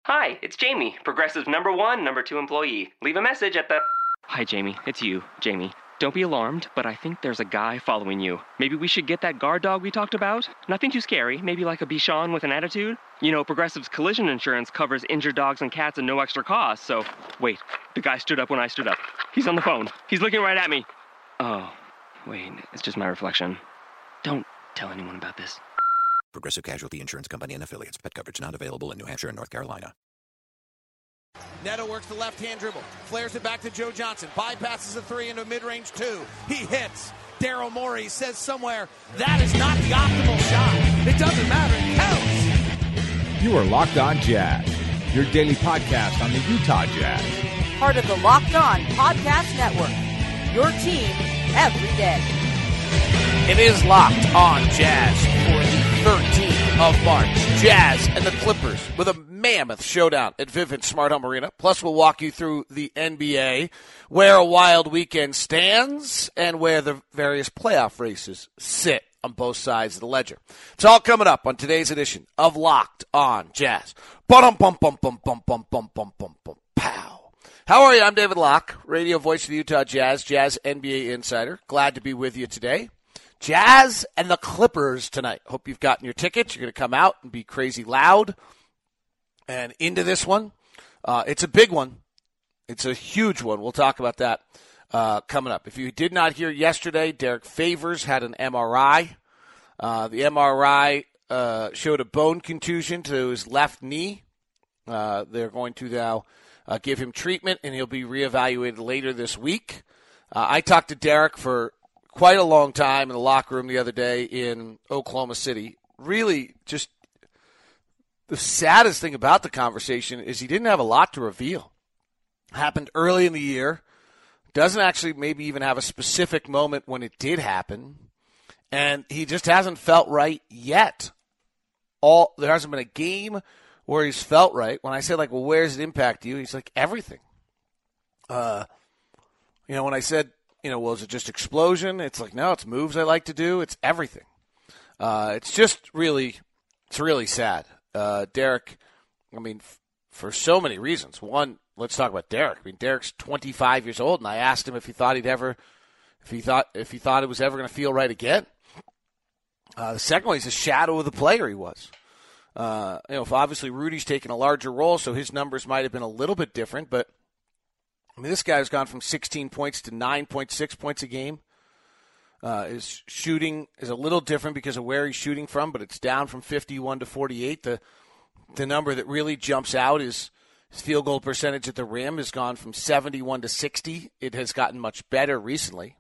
Hi, it's Jamie, Progressive's number 1, number 2 employee. Leave a message at the... Hi, Jamie. It's you, Jamie. Don't be alarmed, but I think there's a guy following you. Maybe we should get that guard dog we talked about? Nothing too scary. Maybe like a Bichon with an attitude? You know, Progressive's collision insurance covers injured dogs and cats at no extra cost, so... Wait, the guy stood up when I stood up. He's on the phone. He's looking right at me. Oh, wait, it's just my reflection. Don't tell anyone about this. Progressive Casualty Insurance Company and Affiliates. Pet coverage not available in New Hampshire and North Carolina. Neto works the left-hand dribble, flares it back to Joe Johnson, bypasses a three into a mid-range two. He hits. Daryl Morey says somewhere, that is not the optimal shot. It doesn't matter. It counts. You are Locked On Jazz, your daily podcast on the Utah Jazz. Part of the Locked On Podcast Network, your team every day. It is Locked On Jazz for the 13th of March. Jazz and the Clippers with a mammoth showdown at Vivint Smart Home Arena. Plus, we'll walk you through the NBA, where a wild weekend stands, and where the various playoff races sit on both sides of the ledger. It's all coming up on today's edition of Locked On Jazz. Pow. How are you? I'm David Locke, radio voice of the Utah Jazz, Jazz NBA insider. Glad to be with you today. Jazz and the Clippers tonight. Hope you've gotten your tickets. You're going to come out and be crazy loud and into this one. It's a big one. It's a huge one. We'll talk about that coming up. If you did not hear yesterday, Derek Favors had an MRI. The MRI showed a bone contusion to his left knee. They're going to now give him treatment, and he'll be reevaluated later this week. I talked to Derek for quite a long time in the locker room the other day in Oklahoma City. Really, just the saddest thing about the conversation is he didn't have a lot to reveal. Happened early in the year. Doesn't actually maybe even have a specific moment when it did happen. And he just hasn't felt right yet. There hasn't been a game where he's felt right. When I say, like, well, where does it impact you? He's like, everything. When I said, well, is it just explosion? It's like, no, it's moves I like to do. It's everything. It's really sad. Derek, for so many reasons. One, let's talk about Derek. Derek's 25 years old, and I asked him if he thought it was ever going to feel right again. The second one, he's a shadow of the player he was. Obviously Rudy's taken a larger role, so his numbers might have been a little bit different, but this guy's gone from 16 points to 9.6 points a game. His shooting is a little different because of where he's shooting from, but it's down from 51 to 48. The number that really jumps out is his field goal percentage at the rim has gone from 71 to 60. It has gotten much better recently.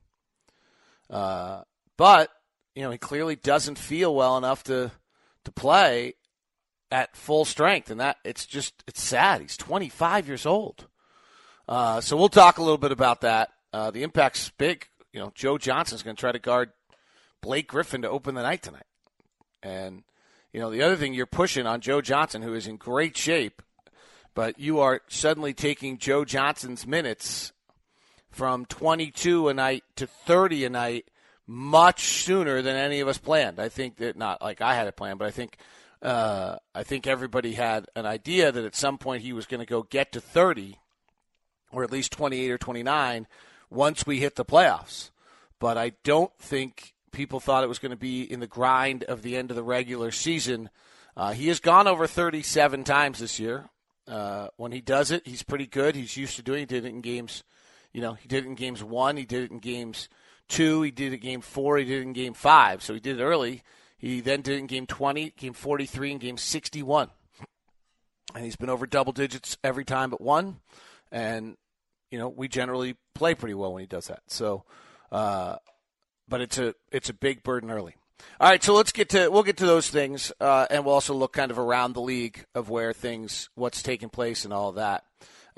But, he clearly doesn't feel well enough to play at full strength, and it's sad. He's 25 years old. So we'll talk a little bit about that. The impact's big. Joe Johnson's going to try to guard Blake Griffin to open the night tonight. And, the other thing, you're pushing on Joe Johnson, who is in great shape, but you are suddenly taking Joe Johnson's minutes from 22 a night to 30 a night much sooner than any of us planned. I think that, not like I had it planned, but I think everybody had an idea that at some point he was going to go get to 30 or at least 28 or 29 once we hit the playoffs. But I don't think people thought it was going to be in the grind of the end of the regular season. He has gone over 37 times this year. When he does it, he's pretty good. He's used to doing it. He did it in games. He did it in games 1. He did it in games 2. He did it in game 4. He did it in game 5. So he did it early. He then did it in game 20, game 43, and game 61. And he's been over double digits every time but one. And, we generally play pretty well when he does that. So, but it's a big burden early. All right, so we'll get to those things, and we'll also look kind of around the league of what's taking place and all of that.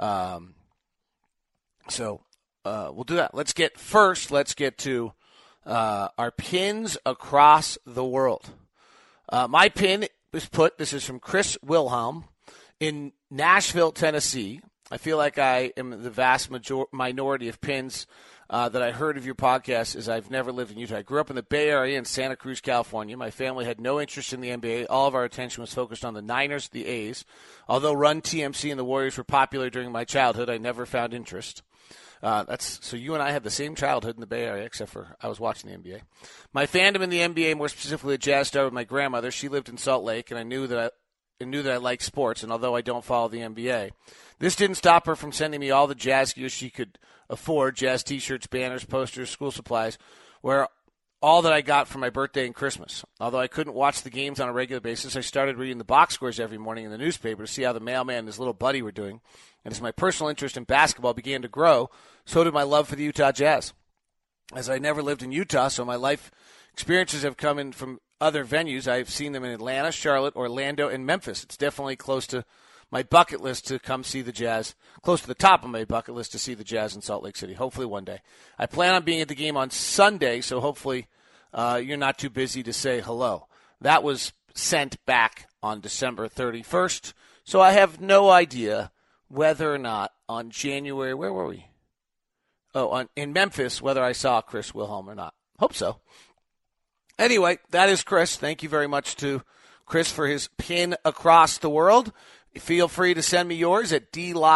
So we'll do that. Let's get to our pins across the world. My pin this is from Chris Wilhelm in Nashville, Tennessee. I feel like I am the vast minority of pins that I heard of your podcast is I've never lived in Utah. I grew up in the Bay Area in Santa Cruz, California. My family had no interest in the NBA. All of our attention was focused on the Niners, the A's. Although Run, TMC, and the Warriors were popular during my childhood, I never found interest. So you and I had the same childhood in the Bay Area, except for I was watching the NBA. My fandom in the NBA, more specifically the Jazz, started with my grandmother. She lived in Salt Lake, and I knew that I liked sports, and although I don't follow the NBA, this didn't stop her from sending me all the Jazz gear she could afford, Jazz T-shirts, banners, posters, school supplies, where all that I got for my birthday and Christmas. Although I couldn't watch the games on a regular basis, I started reading the box scores every morning in the newspaper to see how the mailman and his little buddy were doing. And as my personal interest in basketball began to grow, so did my love for the Utah Jazz. As I never lived in Utah, so my life experiences have come in from other venues. I've seen them in Atlanta, Charlotte, Orlando, and Memphis. It's definitely close to my bucket list to come see the Jazz, close to the top of my bucket list to see the Jazz in Salt Lake City, hopefully one day. I plan on being at the game on Sunday, so hopefully you're not too busy to say hello. That was sent back on December 31st, so I have no idea whether or not on January, where were we? In Memphis, whether I saw Chris Wilhelm or not. Hope so. Anyway, that is Chris. Thank you very much to Chris for his pin across the world. Feel free to send me yours at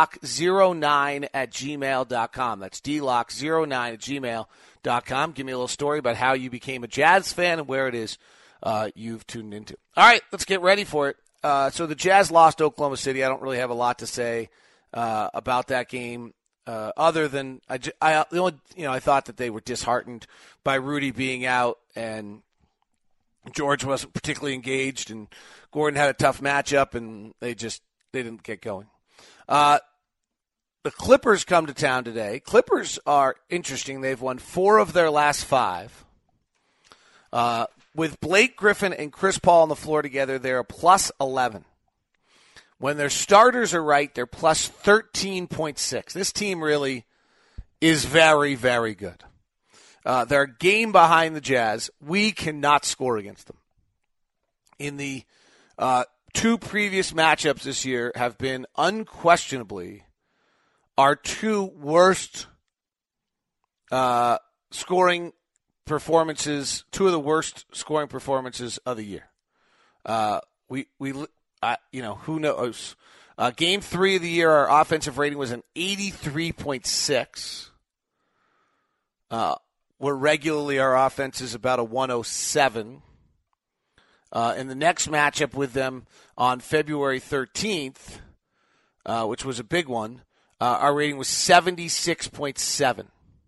dlock09@gmail.com. That's dlock09@gmail.com. Give me a little story about how you became a Jazz fan and where it is you've tuned into. All right, let's get ready for it. So the Jazz lost Oklahoma City. I don't really have a lot to say about that game. Other than I thought that they were disheartened by Rudy being out and George wasn't particularly engaged and Gordon had a tough matchup and they didn't get going. The Clippers come to town today. Clippers are interesting. They've won 4 of their last 5. With Blake Griffin and Chris Paul on the floor together, they're a plus 11. When their starters are right, they're plus 13.6. This team really is very, very good. They're a game behind the Jazz. We cannot score against them. In the 2 previous matchups this year have been unquestionably our 2 worst scoring performances, 2 of the worst scoring performances of the year. Who knows? Game 3 of the year, our offensive rating was an 83.6. Where regularly our offense is about a 107. In the next matchup with them on February 13th, which was a big one, our rating was 76.7.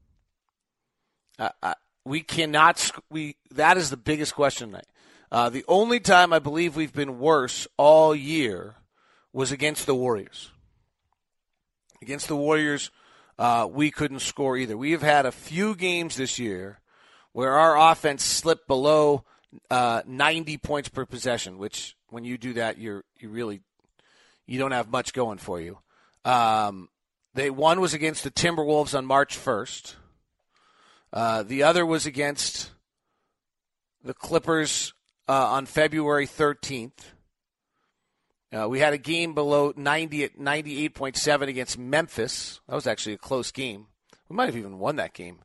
We cannot. That is the biggest question tonight. The only time I believe we've been worse all year was against the Warriors. Against the Warriors, we couldn't score either. We have had a few games this year where our offense slipped below 90 points per possession, which when you do that, you don't have much going for you. One was against the Timberwolves on March 1st. The other was against the Clippers on February 13th. We had a game below 90 at 98.7 against Memphis. That was actually a close game. We might have even won that game.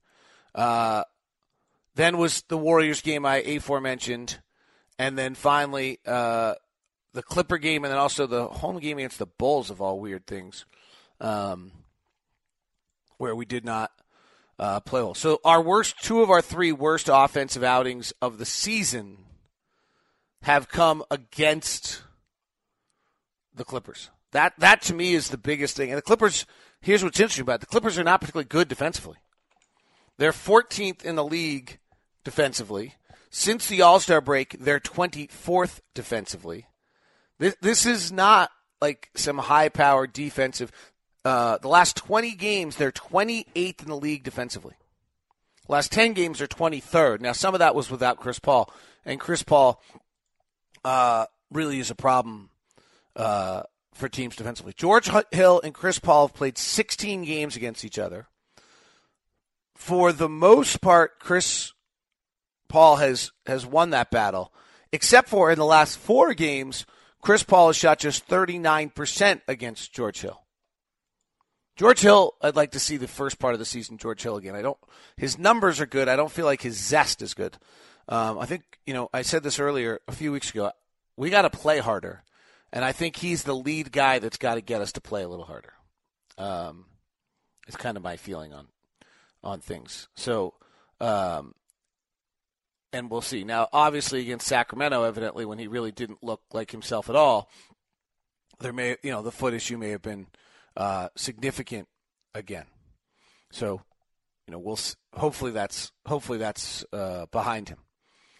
Then was the Warriors game I aforementioned. And then finally the Clipper game and then also the home game against the Bulls, of all weird things, where we did not play well. So our 2 of our 3 worst offensive outings of the season have come against the Clippers. That to me is the biggest thing. And the Clippers, here's what's interesting about it. The Clippers are not particularly good defensively. They're 14th in the league defensively. Since the All-Star break, they're 24th defensively. This is not like some high-powered defensive. The last 20 games, they're 28th in the league defensively. The last 10 games, they're 23rd. Now, some of that was without Chris Paul. And Chris Paul really is a problem for teams defensively. George Hill and Chris Paul have played 16 games against each other. For the most part, Chris Paul has won that battle, except for in the last 4 games, Chris Paul has shot just 39% against George Hill. George Hill, I'd like to see the first part of the season, George Hill again. His numbers are good. I don't feel like his zest is good. I think, I said this earlier a few weeks ago. We got to play harder. And I think he's the lead guy that's got to get us to play a little harder. It's kind of my feeling on things. So, and we'll see. Now, obviously against Sacramento, evidently, when he really didn't look like himself at all, the foot issue may have been significant again. So, we'll hopefully that's behind him.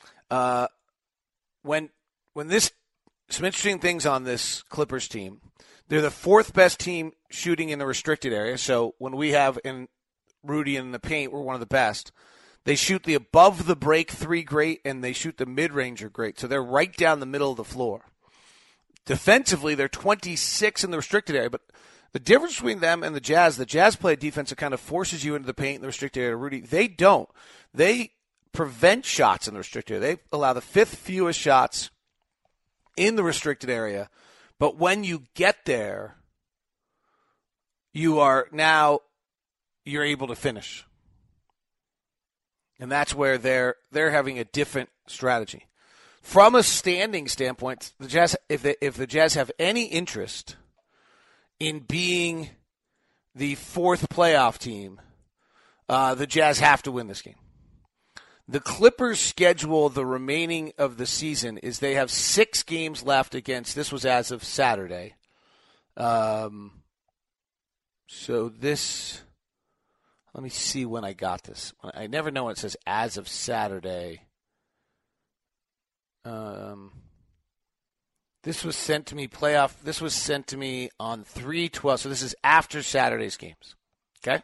When this some interesting things on this Clippers team. They're the fourth best team shooting in the restricted area. So when we have in Rudy in the paint, we're one of the best. They shoot the above the break three great, and they shoot the mid-ranger great. So they're right down the middle of the floor. Defensively, they're 26 in the restricted area, but the difference between them and the Jazz play a defense that kind of forces you into the paint in the restricted area. Rudy, they don't. They prevent shots in the restricted area. They allow the fifth fewest shots in the restricted area. But when you get there, you're able to finish. And that's where they're having a different strategy. From a standing standpoint, the Jazz, if the Jazz have any interest in being the fourth playoff team, the Jazz have to win this game. The Clippers' schedule, the remaining of the season, is they have 6 games left against, this was as of Saturday. So this, let me see when I got this. I never know when it says as of Saturday. This was sent to me this was sent to me on 3/12, so this is after Saturday's games. Okay?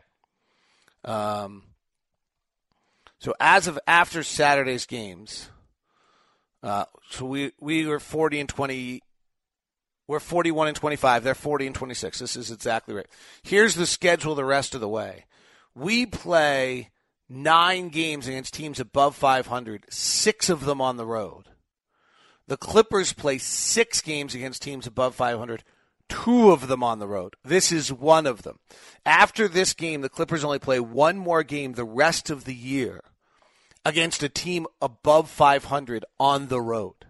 So as of after Saturday's games, so we were 40-20. We're 41-25. They're 40-26. This is exactly right. Here's the schedule the rest of the way. We play 9 games against teams above 500, 6 of them on the road. The Clippers play 6 games against teams above 500, 2 of them on the road. This is one of them. After this game, the Clippers only play 1 more game the rest of the year against a team above 500 on the road.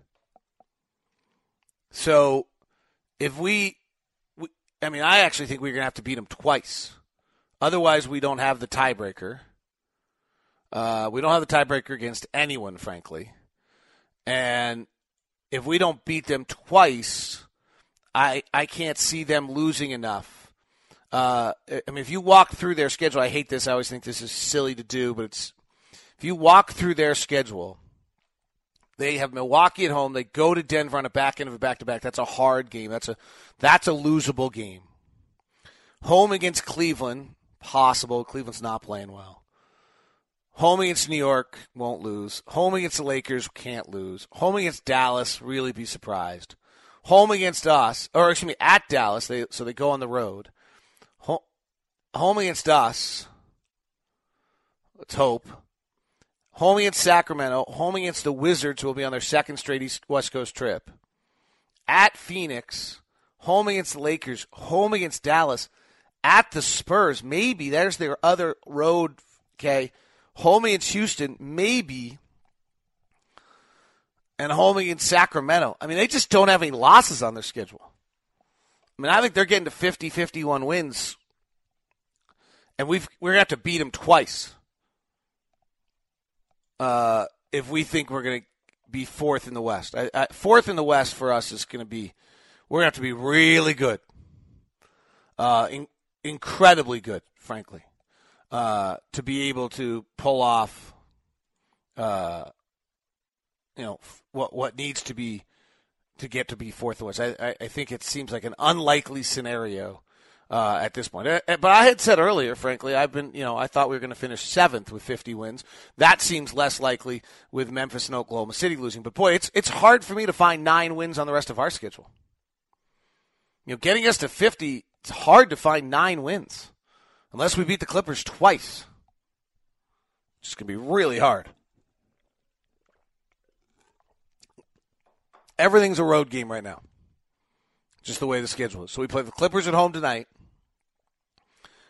So if I actually think we're going to have to beat them twice. Otherwise, we don't have the tiebreaker. We don't have the tiebreaker against anyone, frankly. And if we don't beat them twice, I can't see them losing enough. If you walk through their schedule, I hate this. I always think this is silly to do, but if you walk through their schedule, they have Milwaukee at home. They go to Denver on a back end of a back-to-back. That's a hard game. That's a losable game. Home against Cleveland, possible. Cleveland's not playing well. Home against New York, won't lose. Home against the Lakers, can't lose. Home against Dallas, really be surprised. Home against us, at Dallas, so they go on the road. Home against us, let's hope. Home against Sacramento, home against the Wizards, who will be on their second straight West Coast trip. At Phoenix, home against the Lakers, home against Dallas. At the Spurs, maybe. There's their other road, okay. Home against Houston, maybe. And home against Sacramento. They just don't have any losses on their schedule. I think they're getting to 50, 51 wins. And we're going to have to beat them twice. If we think we're going to be fourth in the West. Fourth in the West for us is going to be, we're going to have to be really good. Incredibly good, frankly. To be able to pull off, what needs to be to get to be fourth in the West. I think it seems like an unlikely scenario at this point. But I had said earlier, frankly, I thought we were going to finish 7th with 50 wins. That seems less likely with Memphis and Oklahoma City losing. But boy, it's hard for me to find 9 wins on the rest of our schedule. Getting us to 50, it's hard to find 9 wins unless we beat the Clippers twice. It's going to be really hard. Everything's a road game right now. Just the way the schedule is. So we play the Clippers at home tonight.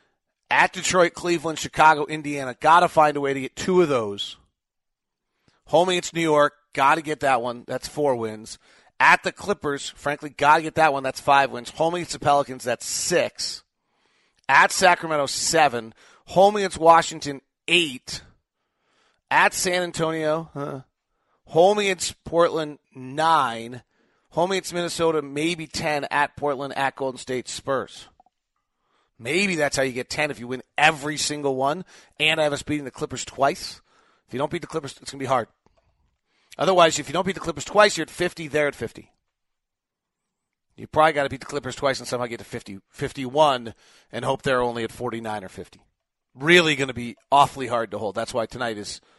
At Detroit, Cleveland, Chicago, Indiana. Got to find a way to get 2 of those. Home against New York. Got to get that one. That's 4 wins. At the Clippers, frankly, got to get that one. That's 5 wins. Home against the Pelicans, that's 6. At Sacramento, 7. Home against Washington, 8. At San Antonio, home against Portland, 9. Home against Minnesota, maybe 10. At Portland, at Golden State, Spurs. Maybe that's how you get 10 if you win every single one and have us beating the Clippers twice. If you don't beat the Clippers, it's going to be hard. Otherwise, if you don't beat the Clippers twice, you're at 50, they're at 50. You probably got to beat the Clippers twice and somehow get to 50, 51 and hope they're only at 49 or 50. Really going to be awfully hard to hold. That's why tonight is –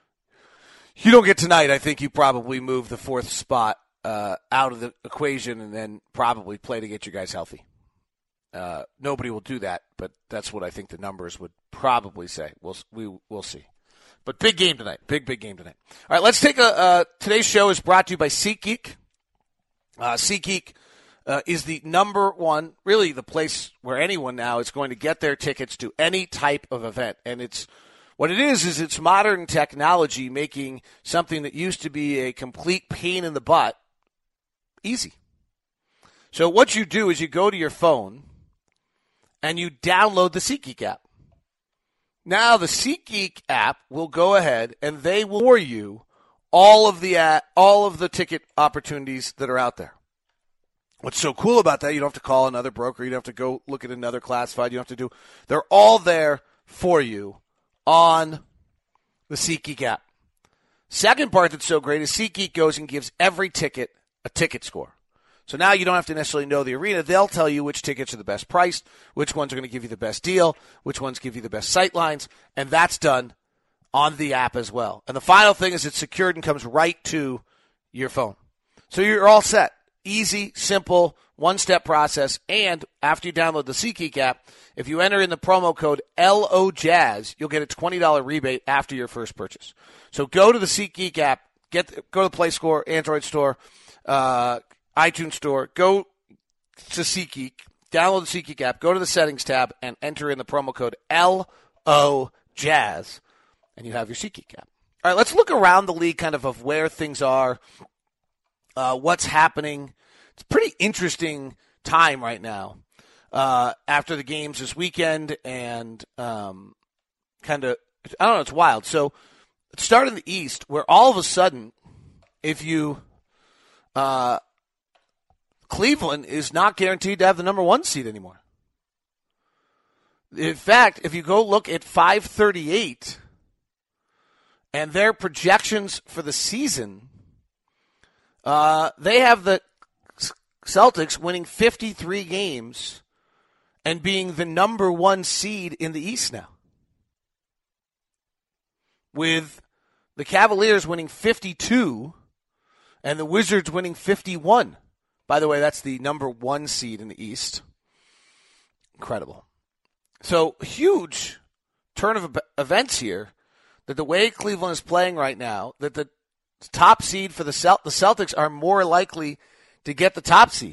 you don't get tonight, I think you probably move the 4th spot out of the equation and then probably play to get you guys healthy. Nobody will do that, but that's what I think the numbers would probably say. We'll see. But big game tonight. Big game tonight. All right, let's take today's show is brought to you by SeatGeek. SeatGeek is the number one, really the place where anyone now is going to get their tickets to any type of event. And it's what it is it's modern technology making something that used to be a complete pain in the butt easy. So what you do is you go to your phone and you download the SeatGeek app. Now the SeatGeek app will go ahead and they will for you all of the ticket opportunities that are out there. What's so cool about that, you don't have to call another broker, you don't have to go look at another classified, you don't have to they're all there for you on the SeatGeek app. Second part that's so great is SeatGeek goes and gives every ticket a ticket score. So now you don't have to necessarily know the arena. They'll tell you which tickets are the best priced, which ones are going to give you the best deal, which ones give you the best sight lines, and that's done on the app as well. And the final thing is it's secured and comes right to your phone. So you're all set. Easy, simple, one-step process. And after you download the SeatGeek app, if you enter in the promo code LOJazz, you'll get a $20 rebate after your first purchase. So go to the SeatGeek app, go to the Play Store, Android Store, iTunes Store, go to SeatGeek, download the SeatGeek app, go to the Settings tab, and enter in the promo code LOJazz, and you have your SeatGeek app. All right, let's look around the league kind of where things are, what's happening. It's a pretty interesting time right now after the games this weekend, and it's wild. So let's start in the East, where all of a sudden, if you Cleveland is not guaranteed to have the number 1 seed anymore. In fact, if you go look at 538 and their projections for the season, they have the Celtics winning 53 games and being the number 1 seed in the East now. With the Cavaliers winning 52 and the Wizards winning 51. By the way, that's the number 1 seed in the East. Incredible. So, huge turn of events here that the way Cleveland is playing right now, that the top seed for the Celtics are more likely to get the top seed.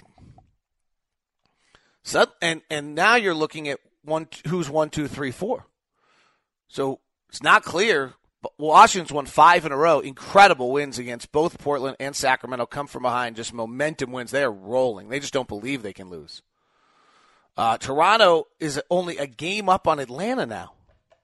So, and now you're looking at who's 1, 2, 3, 4. So, it's not clear. Washington's won 5 in a row. Incredible wins against both Portland and Sacramento. Come from behind, just momentum wins. They are rolling. They just don't believe they can lose. Toronto is only a game up on Atlanta now.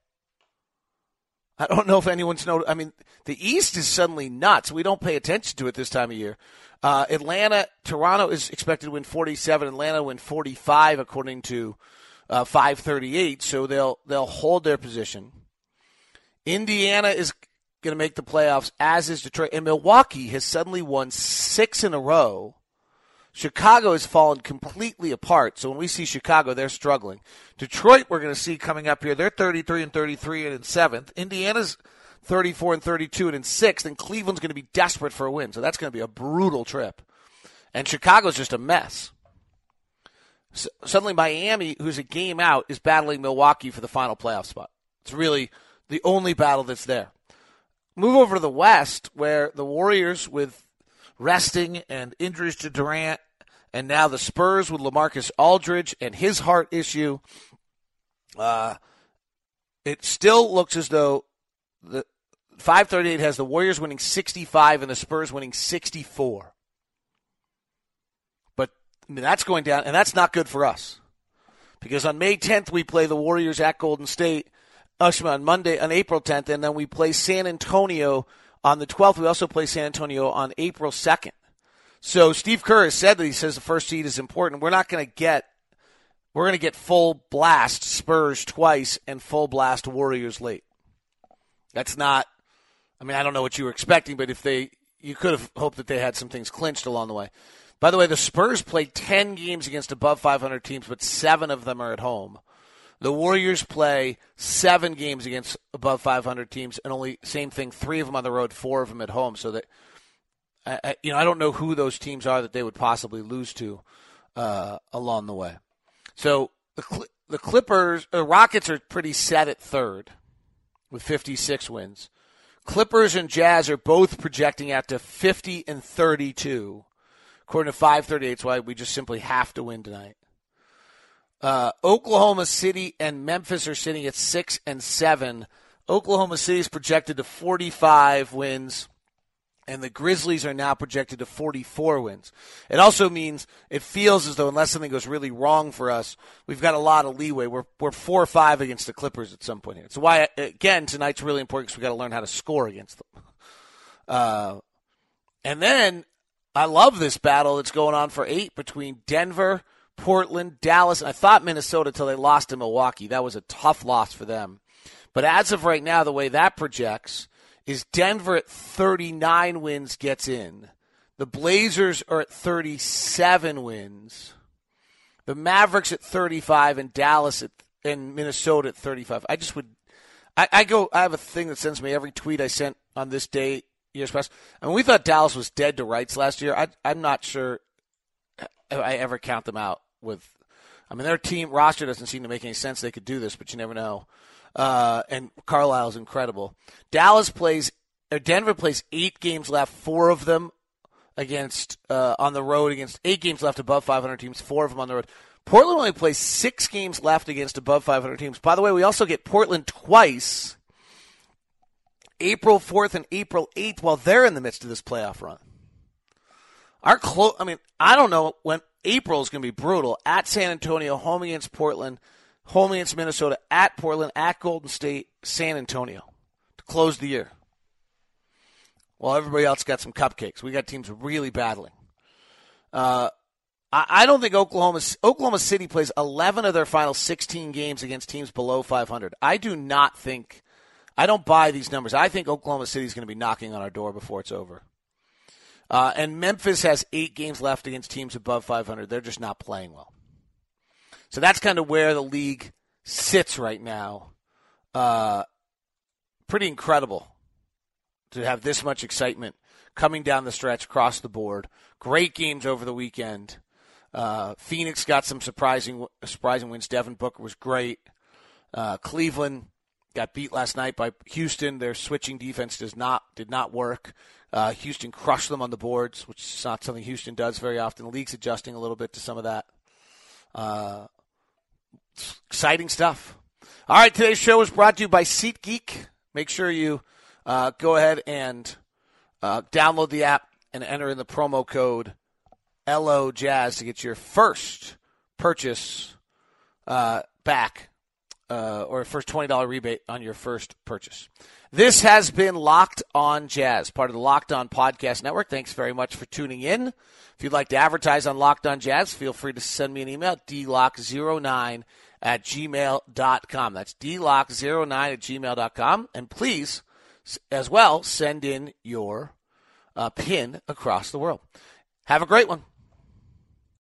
I don't know if anyone's noticed. I mean, the East is suddenly nuts. We don't pay attention to it this time of year. Toronto is expected to win 47. Atlanta win 45, according to 538. So they'll hold their position. Indiana is going to make the playoffs, as is Detroit. And Milwaukee has suddenly won 6 in a row. Chicago has fallen completely apart. So when we see Chicago, they're struggling. Detroit, we're going to see coming up here. They're 33 and 33 and in 7th. Indiana's 34 and 32 and in 6th. And Cleveland's going to be desperate for a win. So that's going to be a brutal trip. And Chicago's just a mess. So suddenly Miami, who's a game out, is battling Milwaukee for the final playoff spot. It's really the only battle that's there. Move over to the West, where the Warriors, with resting and injuries to Durant, and now the Spurs with LaMarcus Aldridge and his heart issue, It still looks as though the 538 has the Warriors winning 65 and the Spurs winning 64. But I mean, that's going down, and that's not good for us. Because on May 10th, we play the Warriors at Golden State. On Monday, on April 10th, and then we play San Antonio on the 12th. We also play San Antonio on April 2nd. So Steve Kerr has said that he says the first seed is important. We're going to get full blast Spurs twice and full blast Warriors late. That's not, I mean, I don't know what you were expecting, but you could have hoped that they had some things clinched along the way. By the way, the Spurs played 10 games against above 500 teams, but 7 of them are at home. The Warriors play 7 games against above 500 teams, and only, same thing, 3 of them on the road, 4 of them at home. So that, I don't know who those teams are that they would possibly lose to along the way. So the Rockets are pretty set at third with 56 wins. Clippers and Jazz are both projecting out to 50 and 32, according to 538. That's why we just simply have to win tonight. Oklahoma City and Memphis are sitting at 6 and 7. Oklahoma City is projected to 45 wins, and the Grizzlies are now projected to 44 wins. It also means it feels as though unless something goes really wrong for us, we've got a lot of leeway. We're 4-5 against the Clippers at some point here. So why, again, tonight's really important because we've got to learn how to score against them. And then I love this battle that's going on for 8 between Denver, Portland, Dallas, and I thought Minnesota until they lost to Milwaukee. That was a tough loss for them. But as of right now, the way that projects is Denver at 39 wins gets in. The Blazers are at 37 wins. The Mavericks at 35 and Dallas and Minnesota at 35. I have a thing that sends me every tweet I sent on this day years past. I mean, we thought Dallas was dead to rights last year. I'm not sure I ever count them out with. I mean, their team roster doesn't seem to make any sense. They could do this, but you never know. And Carlisle's incredible. Denver plays 8 games left, 4 of them against on the road against 8 games left above 500 teams, 4 of them on the road. Portland only plays 6 games left against above 500 teams. By the way, we also get Portland twice, April 4th and April 8th, while they're in the midst of this playoff run. I don't know when April is going to be brutal. At San Antonio, home against Portland, home against Minnesota, at Portland, at Golden State, San Antonio to close the year. While everybody else got some cupcakes. We got teams really battling. I don't think Oklahoma City plays 11 of their final 16 games against teams below 500. I don't buy these numbers. I think Oklahoma City is going to be knocking on our door before it's over. And Memphis has 8 games left against teams above 500. They're just not playing well. So that's kind of where the league sits right now. Pretty incredible to have this much excitement coming down the stretch across the board. Great games over the weekend. Phoenix got some surprising wins. Devin Booker was great. Cleveland got beat last night by Houston. Their switching defense did not work. Houston crushed them on the boards, which is not something Houston does very often. The league's adjusting a little bit to some of that. Exciting stuff. All right, today's show is brought to you by SeatGeek. Make sure you go ahead and download the app and enter in the promo code LOJazz to get your first purchase back or first $20 rebate on your first purchase. This has been Locked On Jazz, part of the Locked On Podcast Network. Thanks very much for tuning in. If you'd like to advertise on Locked On Jazz, feel free to send me an email, dlock09@gmail.com. That's dlock09@gmail.com. And please, as well, send in your pin across the world. Have a great one.